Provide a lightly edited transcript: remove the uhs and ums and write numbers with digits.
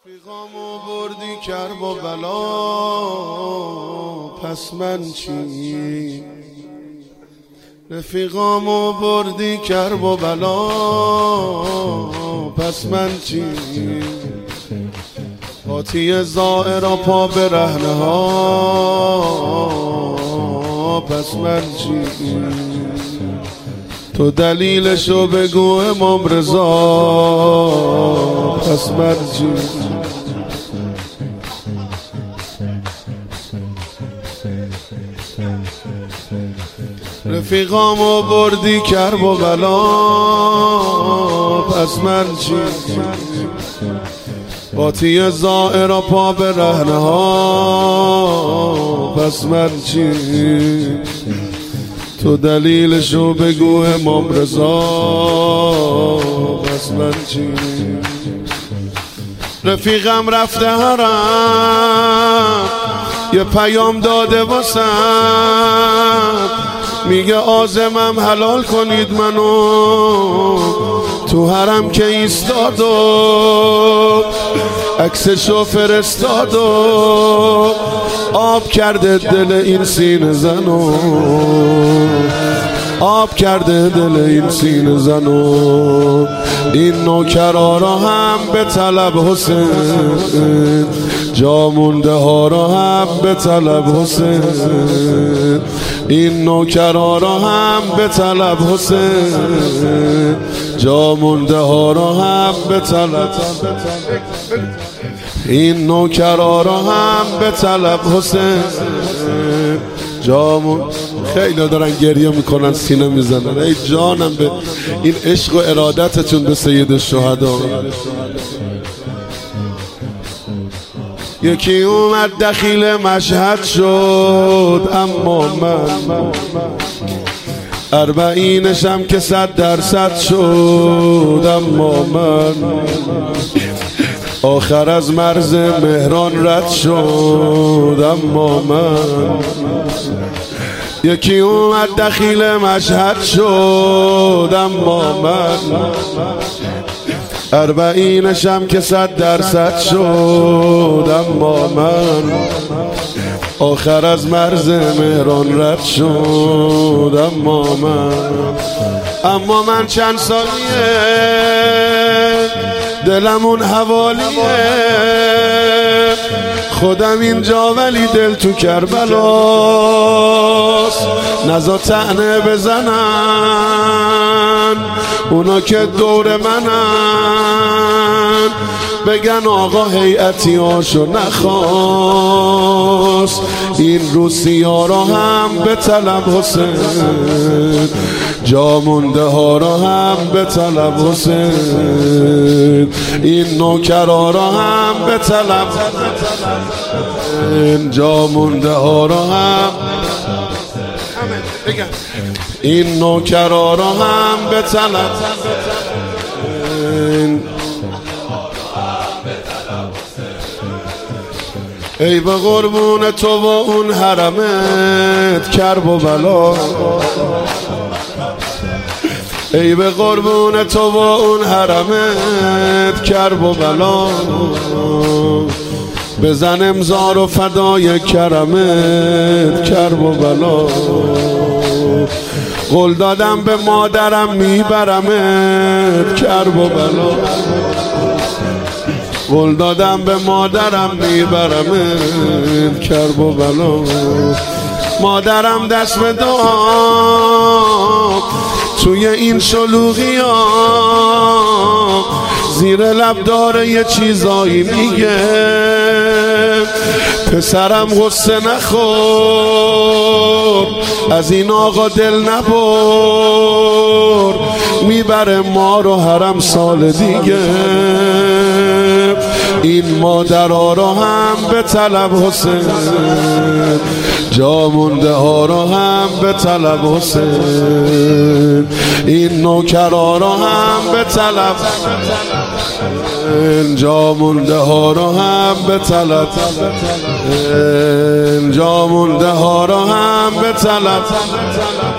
رفیقامو بردی کرب و بلا، پس من چی؟ رفیقامو بردی کرب و بلا، پس من چی؟ قاطی زائر پا به رهنه ها، پس من چی؟ تو دلیلشو بگو امام رضا، پس من چی؟ رفیقامو بردی کرب و بلا، پس من چی؟ قاطی زائر پا به رهنه ها، پس من چی؟ تو دلیلشو بگو امام رضا، پس من چی؟ رفیقم رفته حرم، یه پیام داده واسم، میگه عازمم حلال کنید منو. تو حرم که ایستاد و عکسشو فرستاد و آب کرده دل این سینه زنو، آب کرده دل این سینه زنو. این نوکرا را هم به طلب حسین، جا مونده ها را هم به طلب حسین. این نوکرا را هم به طلب حسین، جا مونده ها را هم به طلب. این نوکرا را هم به طلب حسین، جامون. خیلی دارن گریه میکنن، سینه میزنن. ای جانم به این عشق و ارادتتون به سید الشهدا. یکی اومد دخیل مشهد شد، اما من اربعینشم که 100% شد، اما من آخر از مرز مهران رد شد، اما من. یکی اومد دخیل مشهد شد، اما من اربعینشم که 100% شد، اما من آخر از مرز مهران رد شد، اما من چند سالیه دلمون حوالیه، خودم اینجا ولی دل تو کربلاست. نزا طعنه بزنن اونا که دور منن، بگن آقا هیئتی هاشو نخواست. این روسیا را هم به طلب حسین، جا مونده ها را هم به طلب حسین. این نوکرا را هم به طلب، جا مونده ها را هم. این نوکرا را هم به طلب. ای به قربون تو و اون حرمت کرب و بلا، ای به قربون تو و اون حرمت کرب و بلا. بزن امضا رو فدای کرمت کرب و بلا. قول دادم به مادرم میبرمت کرب و بلا، قول دادم به مادرم میبرمت کرب و بلا. مادرم دست به دعا توی این شلوغی ها، زیر لب داره یه چیزایی میگه، پسرم غصه نخور، از این آقا دل نبر، میبره ما رو حرم سال دیگه. این مادرها را هم به طلب حسین، جا مونده ها را هم به طلب حسین. این نوکرا را هم به طلب، جا مونده ها را هم به طلب، جا مونده ها را هم به طلب.